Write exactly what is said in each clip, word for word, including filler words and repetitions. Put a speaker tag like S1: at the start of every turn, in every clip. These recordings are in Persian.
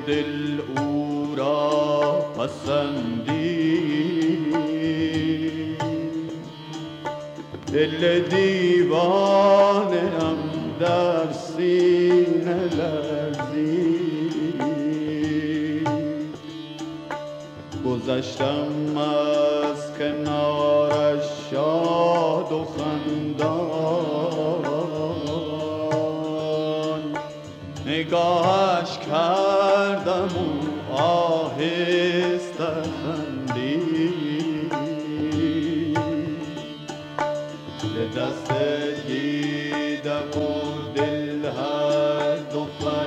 S1: دل او را پسندید، دل دیوانه ام در سینه لرزید. گذشتم از کنارش شاد و خندان، نگاهش کردم و آهسته خندید. به دست دیده و دل هر دو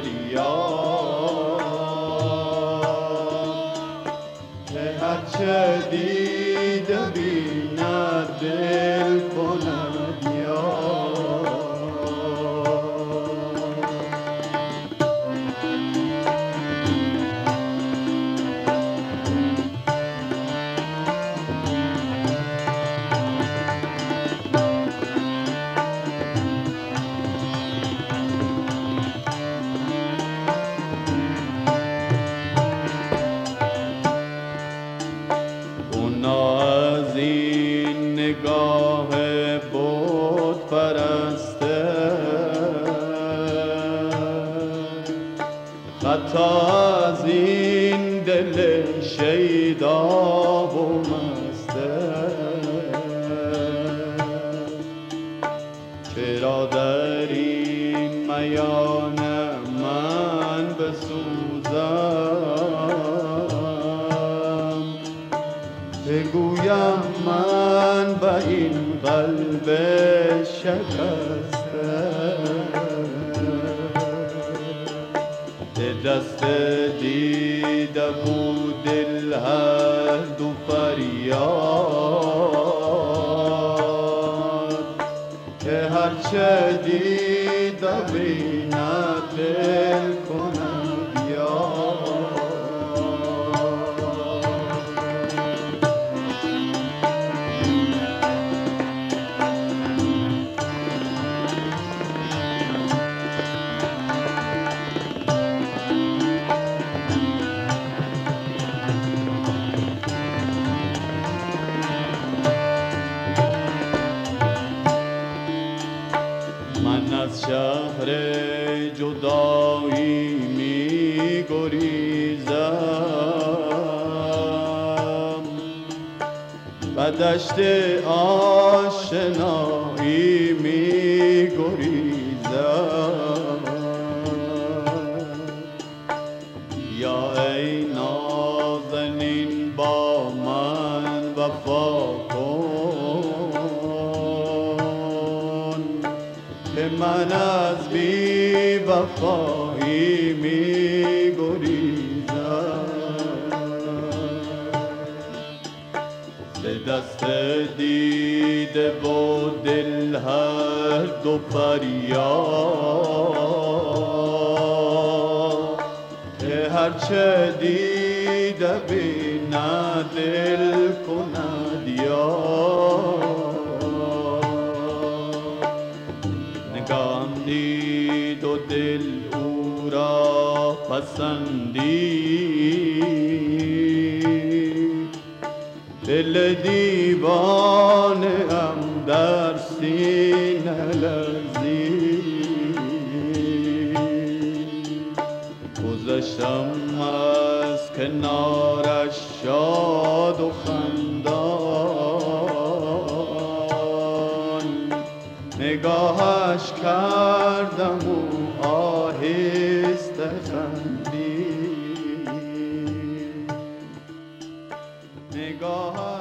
S1: فریاد، هرچه دیده بیند دل کند یاد. از این نگاه بت پرسته خطا از این دل شیدا و مسته. چرا در این میان من بسوزم، بگویم من به این قلب شکسته. به دست دیده بود دل هر دو فریاد، که هرچه دیده بیند دل کند یاد. من از شهر جدایی می گریزم، به دشت آشنایی می گریزم. یا ای نازنین با من وفا کن، که من از بی وفایی می گریزم. به دست دیده و دل هر دو فریاد، که هرچه دیده بیند دل کند یاد. نگاهم دید و دل او را پسندید، دل دیوانه ام در سینه لرزید. گذشتم از کنارش شاد و خندان، نگاهش کردم و آهسته خندید. نگاهش